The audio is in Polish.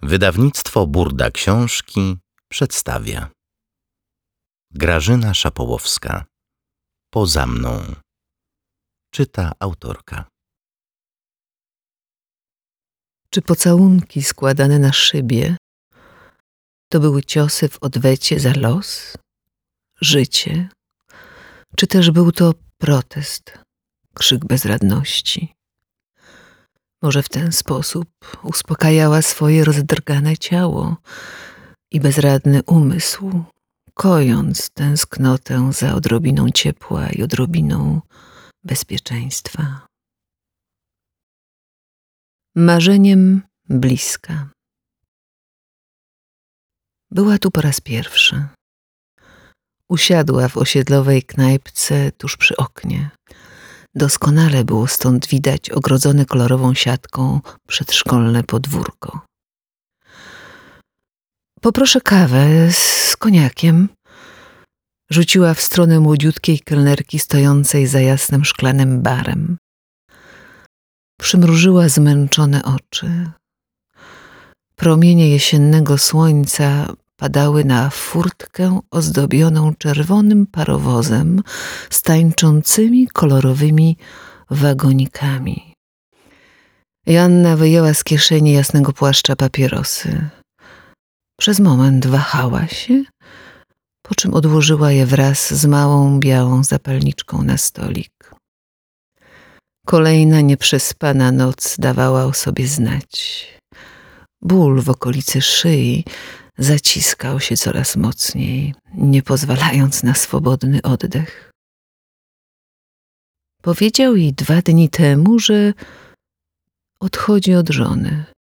Wydawnictwo Burda Książki przedstawia Grażyna Szapołowska. Poza mną. Czyta autorka. Czy pocałunki składane na szybie to były ciosy w odwecie za los, życie, czy też był to protest, krzyk bezradności? Może w ten sposób uspokajała swoje rozdrgane ciało i bezradny umysł, kojąc tęsknotę za odrobiną ciepła i odrobiną bezpieczeństwa. Marzeniem bliska. Była tu po raz pierwszy. Usiadła w osiedlowej knajpce tuż przy oknie. Doskonale było stąd widać ogrodzone kolorową siatką przedszkolne podwórko. Poproszę kawę z koniakiem. Rzuciła w stronę młodziutkiej kelnerki stojącej za jasnym szklanym barem. Przymrużyła zmęczone oczy. Promienie jesiennego słońca padały na furtkę ozdobioną czerwonym parowozem z tańczącymi kolorowymi wagonikami. Joanna wyjęła z kieszeni jasnego płaszcza papierosy. Przez moment wahała się, po czym odłożyła je wraz z małą białą zapalniczką na stolik. Kolejna nieprzespana noc dawała o sobie znać. Ból w okolicy szyi zaciskał się coraz mocniej, nie pozwalając na swobodny oddech. Powiedział jej 2 dni temu, że odchodzi od żony.